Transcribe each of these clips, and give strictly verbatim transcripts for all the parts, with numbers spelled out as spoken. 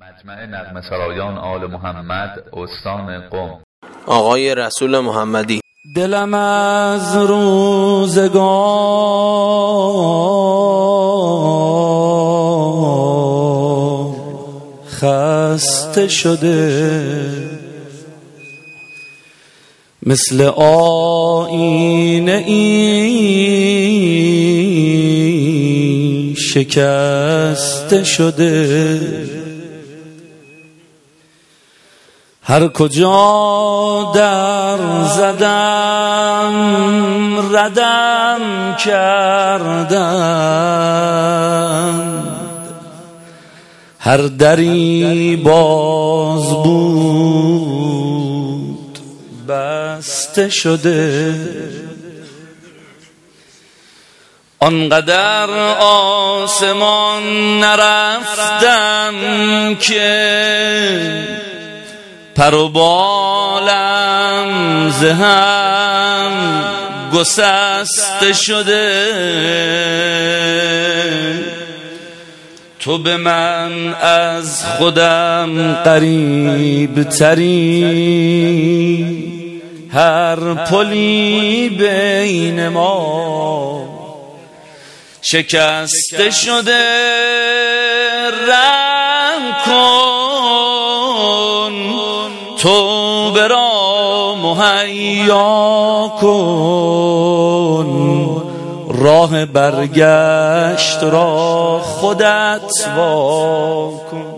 مجمع نغمه سرایان آل محمد استان قم. آقای رسول محمدی. دلم از روزگار خسته شده، مثل آینه ای شکسته شده. هر کجا در زدم ردم کردن، هر دری باز بود بسته شده. آنقدر آسمان نرفتم که پر و بالم ز هم گسسته شده. تو به من از خودم قریب تری، هر پلی بین ما شکسته شده. رحم کن تو برا مهیا کن، راه برگشت را خودت وا کن.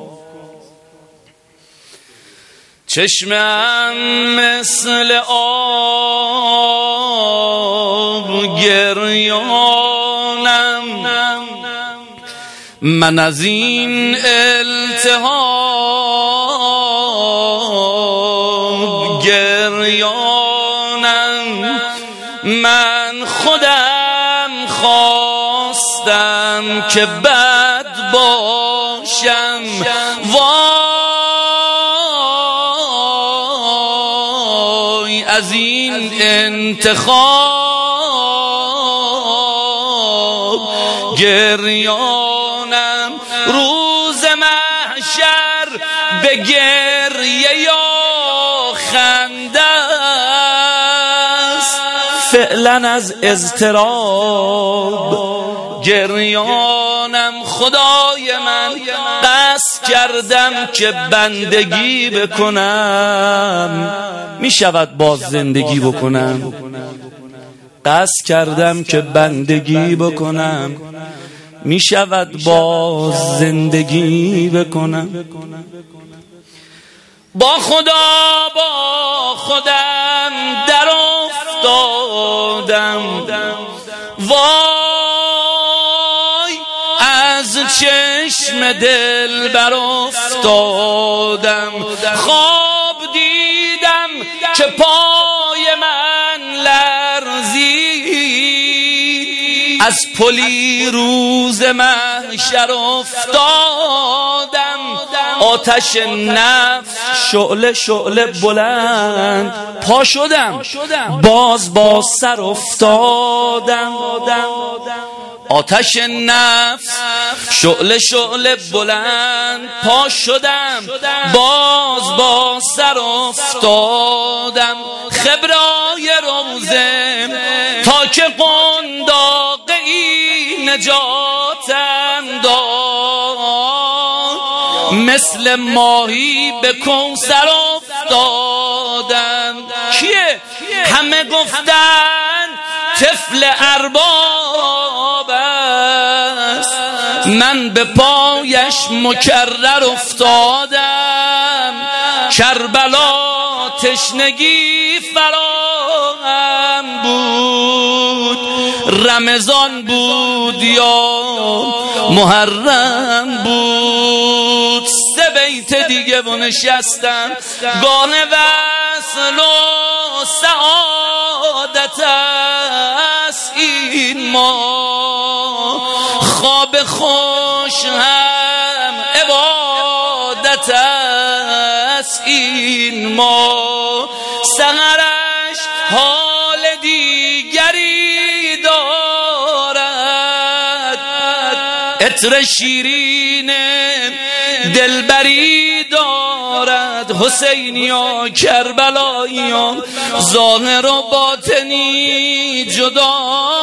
چشمم مثل آب گریانم، من از این التهاب گریانم. من خودم خواستم که بد باشم، وای از این انتخاب گریانم. روز محشر به گریه یا خنده است، فعلا از اضطراب گریانم. خدای من قصد کردم که بندگی بکنم، می شود باز زندگی بکنم. قصد کردم که بندگی بکنم، می شود باز زندگی بکنم. با خدا با خودم در افتادم، وای از چشم دل بر افتادم. خواب دیدم که پای من لرزید، از پلی روز محشر افتادم. آتش نفس شعله شعله بلند پا شدم، باز با سر افتادم. آتش نفس شعله شعله بلند پا شدم، باز با سر افتادم. خبرای روزه تا که قنداقه ای نجاتم داد، مثل ماهی به کوثر افتادم. کیه؟ همه گفتن طفل ارباب است، من به پایش مکرر افتادم. کربلا تشنگی فراهم بود، رمضان بود یا محرم بود. سه بیت دیگه و نشستم. گاه وصل و سعادت است این ما، خواب خوش هم عبادت است این ما. سحرش حال دیگری دارد، عطر شیرین دلبری دارد حسینیا کربلاییان، ظاهر و باطنی جدا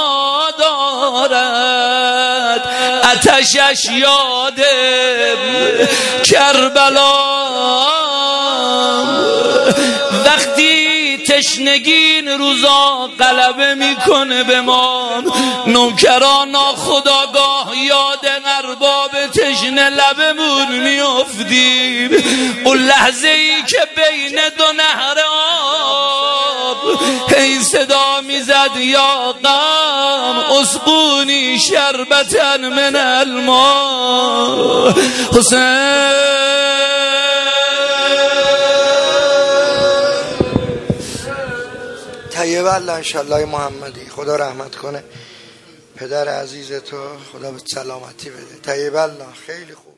دارد، آتشش یاد کربلا. وقتی تشنگین روزا غلبه میکنه به ما، نوکران ناخداگاه یاد ارباب تشنه لبمون میافتیم. اون لحظه ای که بین دو نهر آب هی صدا میزد یا غم، اسقونی شربتا من الماء. حسین طیب الله انشالله محمدی، خدا رحمت کنه پدر عزیز تو، خدا به سلامتی بده. طیب الله خیلی خوب.